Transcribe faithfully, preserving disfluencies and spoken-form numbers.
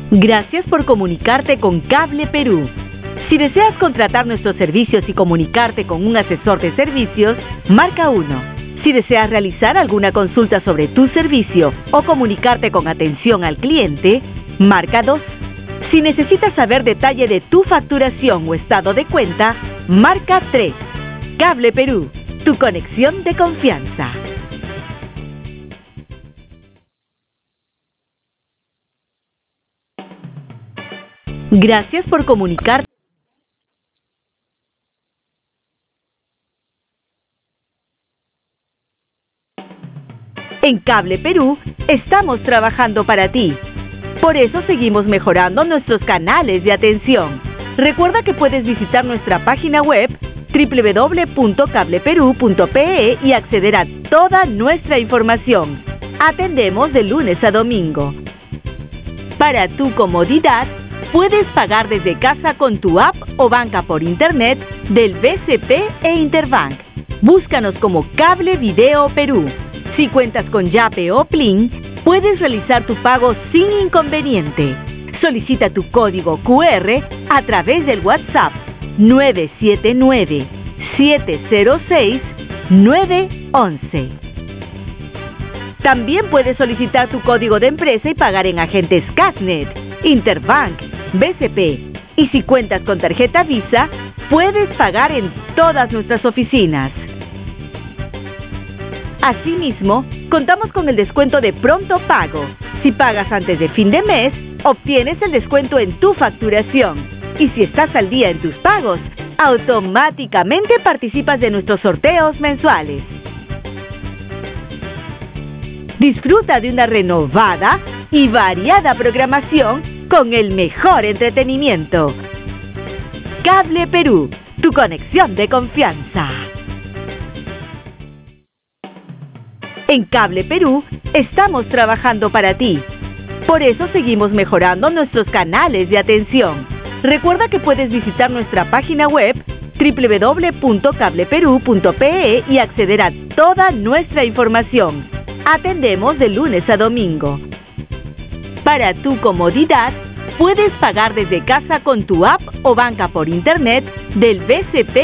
Gracias por comunicarte con Cable Perú. Si deseas contratar nuestros servicios y comunicarte con un asesor de servicios, marca uno. Si deseas realizar alguna consulta sobre tu servicio o comunicarte con atención al cliente, marca dos. Si necesitas saber detalle de tu facturación o estado de cuenta, marca tres. Cable Perú, tu conexión de confianza. Gracias por comunicarte. En Cable Perú estamos trabajando para ti. Por eso seguimos mejorando nuestros canales de atención. Recuerda que puedes visitar nuestra página web doble u doble u doble u punto cable perú punto pe e y acceder a toda nuestra información. Atendemos de lunes a domingo. Para tu comodidad, puedes pagar desde casa con tu app o banca por internet del B C P e Interbank. Búscanos como Cable Video Perú. Si cuentas con Yape o Plin, puedes realizar tu pago sin inconveniente. Solicita tu código cu erre a través del WhatsApp nueve siete nueve, siete cero seis, nueve uno uno. También puedes solicitar tu código de empresa y pagar en agentes Casnet, Interbank, B C P. Y si cuentas con tarjeta Visa, puedes pagar en todas nuestras oficinas. Asimismo, contamos con el descuento de pronto pago. Si pagas antes de fin de mes, obtienes el descuento en tu facturación. Y si estás al día en tus pagos, automáticamente participas de nuestros sorteos mensuales. Disfruta de una renovada y variada programación con el mejor entretenimiento. Cable Perú, tu conexión de confianza. En Cable Perú estamos trabajando para ti. Por eso seguimos mejorando nuestros canales de atención. Recuerda que puedes visitar nuestra página web doble u doble u doble u punto cable perú punto pe e y acceder a toda nuestra información. Atendemos de lunes a domingo. Para tu comodidad, puedes pagar desde casa con tu app o banca por internet del B C P